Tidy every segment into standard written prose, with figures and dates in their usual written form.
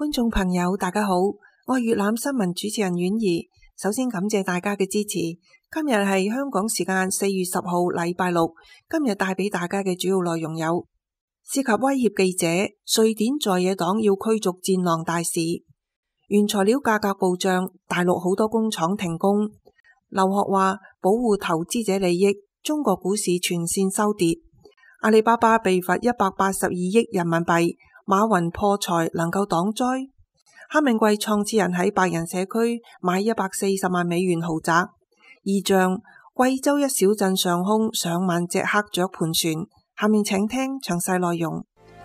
觀眾朋友大家好，我係粵覽新聞主持人婉儀。首先感謝大家嘅支持。今日係香港時間4月10號禮拜六。今日帶俾大家嘅主要內容有：涉及威脅記者，瑞典在野黨要驅逐戰狼大使；原材料價格暴漲，大陸好多工廠停工；劉鶴話保護投資者利益，中國股市全線收跌；阿里巴巴被罰182億人民幣。馬雲破財能夠擋災？黑命貴創始人喺白人社區買140萬美元豪宅。異象，貴州一小鎮上空上萬隻黑雀盤旋。下面請聽詳細內容。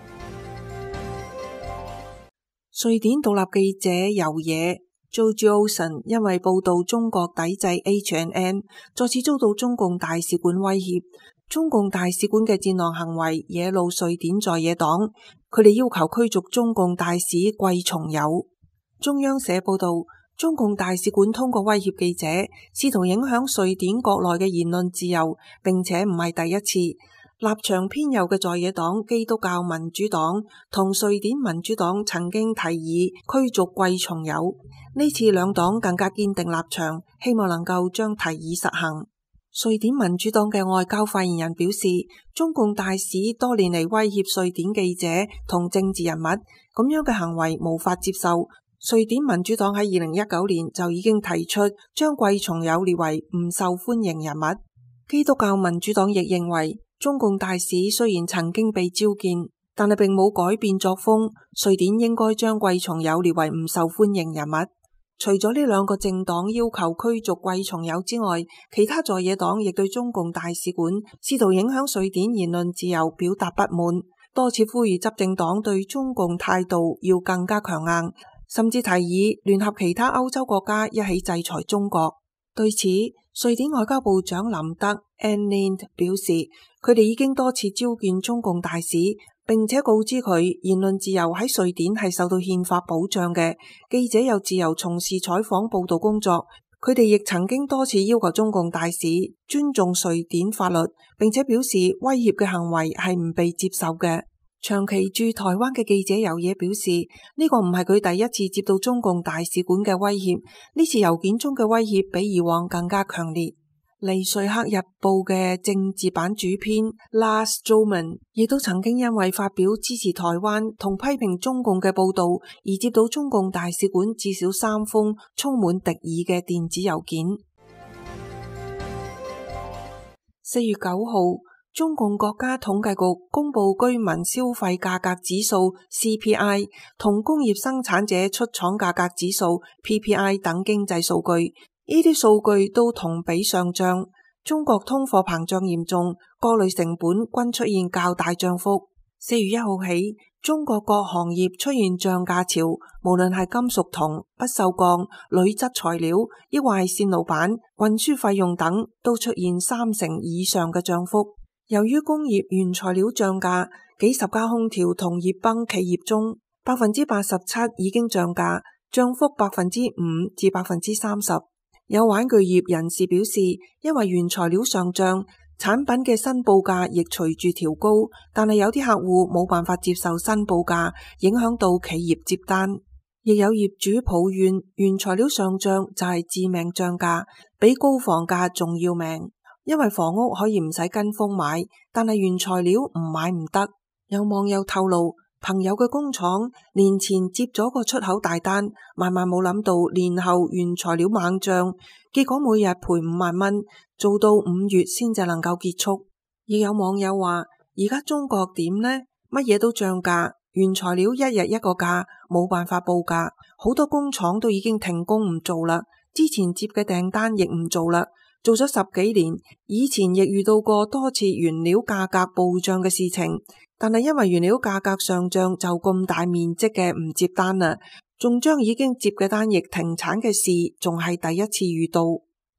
瑞典獨立記者尤野 George Olsen 因為報道中國抵制 H&M， 再次遭到中共大使館威脅。中共大使館嘅戰狼行為惹怒瑞典在野黨，佢哋要求驅逐中共大使季松友。中央社報道，中共大使館通過威脅記者，試圖影響瑞典國內嘅言論自由，並且唔係第一次。立場偏右嘅在野黨基督教民主黨同瑞典民主黨曾經提議驅逐季松友，呢次兩黨更加堅定立場，希望能夠將提議實行。瑞典民主黨嘅外交發言人表示，中共大使多年嚟威脅瑞典記者同政治人物，咁樣嘅行為無法接受。瑞典民主黨喺2019年就已經提出將季松友列為唔受歡迎人物。基督教民主黨亦認為，中共大使雖然曾經被召見，但係並冇改變作風，瑞典應該將季松友列為唔受歡迎人物。除咗呢兩個政黨要求驅逐季松友之外，其他在野黨亦對中共大使館試圖影響瑞典言論自由表達不滿，多次呼籲執政黨對中共態度要更加強硬，甚至提議聯合其他歐洲國家一起制裁中國。對此，瑞典外交部長林德 Ann Linde 表示，佢哋已經多次召見中共大使，並且告知佢言論自由喺瑞典係受到憲法保障嘅，記者有自由從事採訪報道工作。佢哋亦曾經多次要求中共大使尊重瑞典法律，並且表示威脅嘅行為係唔被接受嘅。長期駐台灣嘅記者尤野表示，呢個唔係佢第一次接到中共大使館嘅威脅，呢次郵件中嘅威脅比以往更加強烈。尼瑞克日報嘅政治版主編 Lars Stroman 亦都曾經因為發表支持台灣同批評中共嘅報道而接到中共大使館至少3封充滿敵意嘅電子郵件。4月9號，中共國家統計局公布居民消費價格指數 CPI 同工業生產者出廠價格指數 PPI 等經濟數據。呢啲數據都同比上漲，中國通貨膨脹嚴重，各類成本均出現較大漲幅。4月1號起，中國各行業出現漲價潮，無論係金屬銅、不鏽鋼、鋁質材料，抑或係線路板、運輸費用等，都出現3成以上嘅漲幅。由於工業原材料漲價，幾十家空調同熱泵企業中87%已經漲價，漲幅5%至30%。有玩具業人士表示，因為原材料上漲，產品嘅申報價亦隨住調高，但係有啲客戶冇辦法接受申報價，影響到企業接單。亦有業主抱怨，原材料上漲就係致命漲價，比高房價仲要命。因為房屋可以唔使跟風買，但係原材料唔買唔得。有網友透露，朋友嘅工廠年前接咗個出口大單，萬萬冇諗到年後原材料猛漲，結果每日賠5萬蚊，做到5月先至能夠結束。亦有網友話，而家中國點呢？乜嘢都漲價，原材料一日一個價，冇辦法報價，好多工廠都已經停工唔做啦，之前接嘅訂單亦唔做啦，做咗10幾年，以前亦遇到過多次原料價格暴漲嘅事情。但係因為原料價格上漲，就咁大面積嘅唔接單啦，仲將已經接嘅單亦停產嘅事，仲係第一次遇到。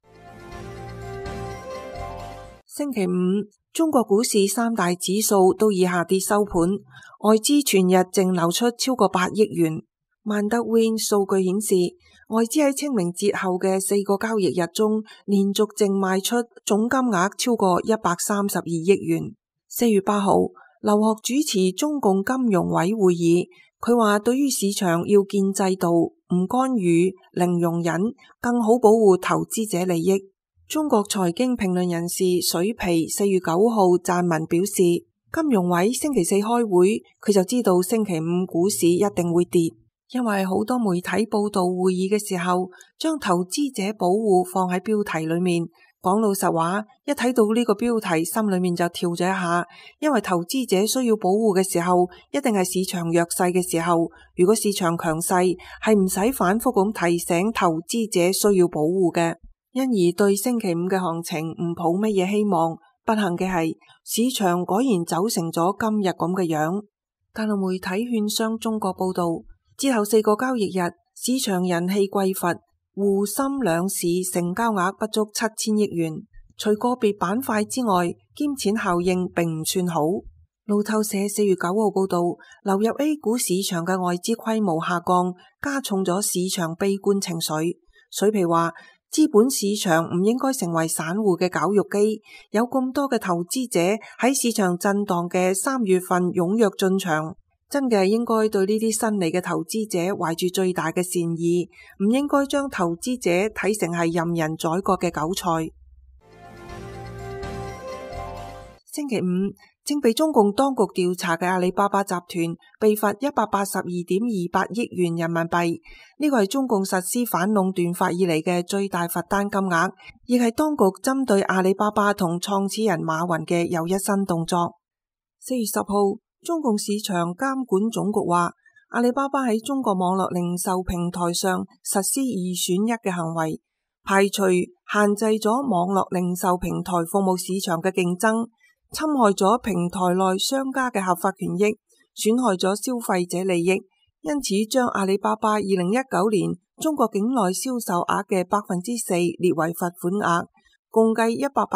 星期5，中國股市3大指數都以下跌收盤，外資全日淨流出超過8億元。萬德 Win 數據顯示，外資喺清明節後嘅4個交易日中，連續淨賣出總金額超過132億元。4月8號，劉鶴主持中共金融委會議， 佢話對於市場要建制度，唔干預，零容忍，更好保護投資者利益。中國財經評論人士水皮4月9號撰文表示，金融委星期四開會，佢就知道星期五股市一定會跌，因為好多媒體報道會議嘅時候，將投資者保護放喺標題裏面。講老實話，一睇到呢個標題，心裏面就跳咗一下，因為投資者需要保護嘅時候，一定係市場弱勢嘅時候。如果市場強勢，係唔使反覆咁提醒投資者需要保護嘅。因而對星期五嘅行情唔抱乜嘢希望。不幸嘅係，市場果然走成咗今日咁嘅樣。大陸媒體券商中國報道，之後4個交易日，市場人氣匱乏，滬深兩市成交額不足7000億元。除個別板塊之外，兼錢效應並唔算好。路透社4月9號報道，流入 A 股市場嘅外資規模下降，加重咗市場悲觀情緒。水皮話，資本市場唔應該成為散戶嘅絞肉機，有咁多嘅投資者喺市場震盪嘅3月份踴躍進場，真嘅應該對呢啲新嚟嘅投資者懷住最大嘅善意，唔應該將投資者睇成係任人宰割嘅韭菜。星期五，正被中共當局調查嘅阿里巴巴集團被罰182.28億元人民幣，呢個係中共實施反壟斷法以嚟嘅最大罰單金額，亦係當局針對阿里巴巴同創始人馬雲嘅又一新動作。4月10號，中共市場監管總局話，阿里巴巴喺中國網絡零售平台上實施2選1嘅行為，排除限制咗網絡零售平台服務市場嘅競爭，侵害咗平台內商家嘅合法權益，損害咗消費者利益，因此將阿里巴巴2019年中國境內銷售額嘅4%列為罰款額，共計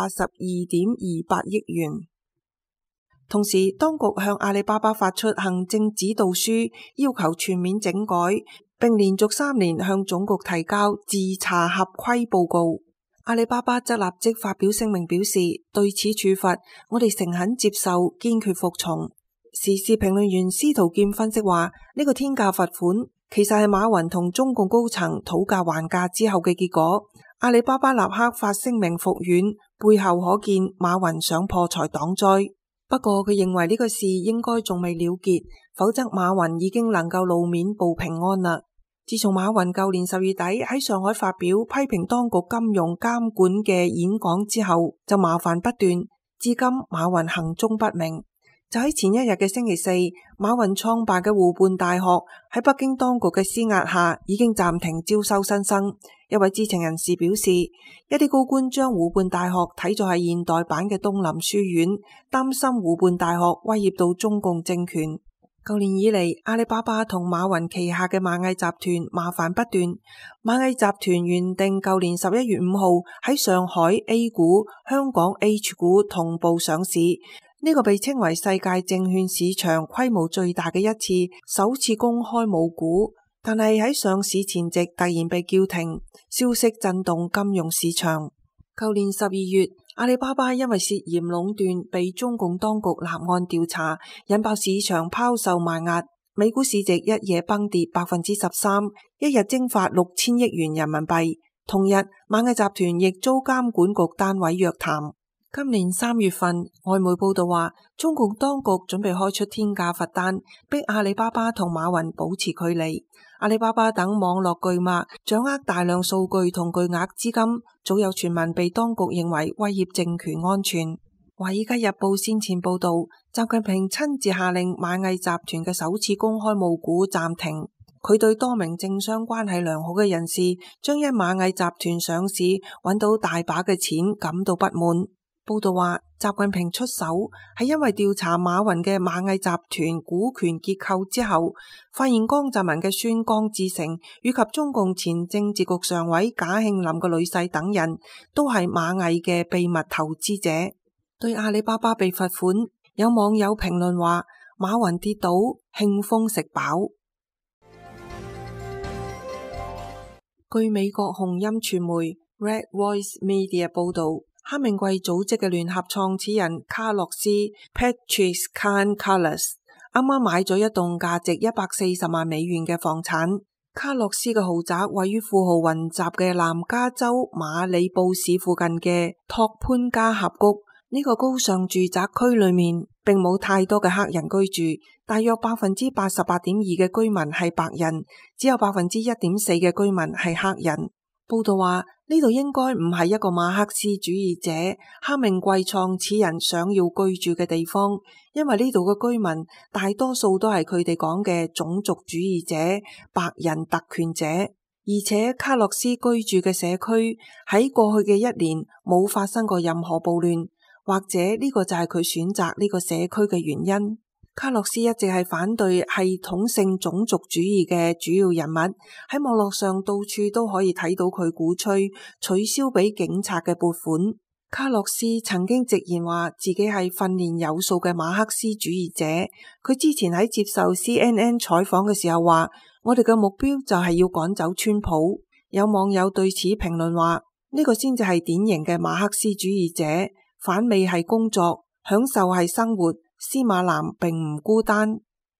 182.28億元。同時，當局向阿里巴巴發出行政指導書，要求全面整改，並連續3年向總局提交自查合規報告。阿里巴巴則立即發表聲明表示，對此處罰我哋誠懇接受，堅決服從。時事評論員司徒劍分析話，呢個天價罰款其實係馬雲同中共高層討價還價之後嘅結果。阿里巴巴立刻發聲明復軟，背後可見馬雲想破財擋災。不過佢認為呢個事應該仲未了結，否則馬雲已經能夠露面報平安啦。自從馬雲舊年10月底喺上海發表批評當局金融監管嘅演講之後，就麻煩不斷，至今馬雲行蹤不明。就喺前一日嘅星期四，馬雲創辦嘅湖畔大學喺北京當局嘅施壓下，已經暫停招收新生。一位知情人士表示，一啲高官將湖畔大學睇作係現代版嘅東林書院，擔心湖畔大學威脅到中共政權。舊年以嚟，阿里巴巴同馬雲旗下嘅螞蟻集團麻煩不斷。螞蟻集團原定舊年11月5號喺上海 A 股、香港 H 股同步上市，呢個被稱為世界證券市場規模最大嘅一次首次公開募股，但係喺上市前夕突然被叫停，消息震動金融市場。舊年12月，阿里巴巴因為涉嫌壟斷被中共當局立案調查，引爆市場拋售賣壓，美股市值一夜崩跌13%，一日蒸發6000億元人民幣。同日，螞蟻集團亦遭監管局單位約談。今年3月份，外媒報道話，中共當局準備開出天價罰單，逼阿里巴巴同馬雲保持距離。阿里巴巴等網絡巨擘掌握大量數據同巨額資金，早有傳聞被當局認為威脅政權安全。華爾街日報先前報道，習近平親自下令螞蟻集團嘅首次公開募股暫停。佢對多名政商關係良好嘅人士將因螞蟻集團上市揾到大把嘅錢感到不滿。報道話，習近平出手係因為調查馬雲嘅螞蟻集團股權結構之後，發現江澤民嘅孫江志成以及中共前政治局常委賈慶林嘅女婿等人都係螞蟻嘅秘密投資者。對阿里巴巴被罰款，有網友評論話，馬雲跌倒，慶豐食飽。據美國紅音傳媒 Red Voice Media 報道，黑名貴組織嘅聯合創始人卡洛斯 Patrice Cairns 啱啱買咗一棟價值140萬美元嘅房產。卡洛斯嘅豪宅位於富豪雲集嘅南加州馬里布市附近嘅托潘加峽谷。呢個高尚住宅區裏面並冇太多嘅黑人居住，大約88.2%嘅居民係白人，只有1.4%嘅居民係黑人。報道話呢度應該唔係一個馬克思主義者黑命貴創始人想要居住嘅地方，因為呢度嘅居民大多數都係佢哋講嘅種族主義者、白人特權者，而且卡洛斯居住嘅社區喺過去嘅1年冇發生過任何暴亂，或者呢個就係佢選擇呢個社區嘅原因。卡洛斯一直係反對系統性種族主義嘅主要人物，喺網絡上到處都可以睇到佢鼓吹取消俾警察嘅撥款。卡洛斯曾經直言話自己係訓練有素嘅馬克思主義者。佢之前喺接受 CNN 採訪嘅時候話，我哋嘅目標就係要趕走川普。有網友對此評論話，呢個先至係典型嘅馬克思主義者，反美係工作，享受係生活。司馬南並唔孤單。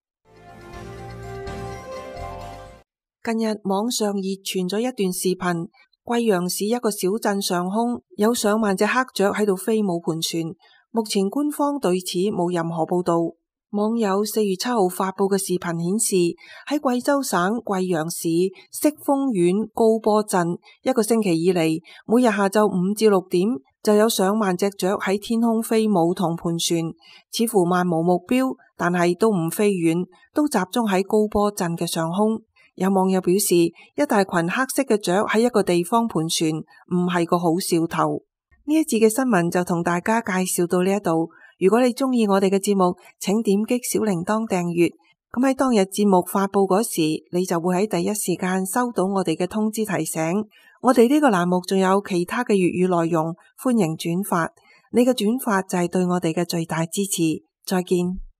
近日網上熱傳咗一段視頻，貴陽市一個小鎮上空有上萬隻黑雀喺度飛舞盤旋。目前官方對此冇任何報道。網友4月7號發佈嘅視頻顯示，喺貴州省貴陽市適豐縣高坡鎮，一個星期以嚟，每日下晝5至6點就有上萬隻雀喺天空飛舞同盤旋，似乎漫無目標，但係都唔飛遠，都集中喺高坡鎮嘅上空。有網友表示，一大群黑色嘅雀喺一個地方盤旋，唔係個好兆頭。呢一節嘅新聞就同大家介紹到呢一度。如果你中意我哋嘅節目，請點擊小鈴鐺訂閱。咁喺當日節目發佈嗰時，你就會喺第一時間收到我哋嘅通知提醒。我哋呢個欄目仲有其他嘅粵語內容，歡迎轉發。你嘅轉發就係對我哋嘅最大支持。再見。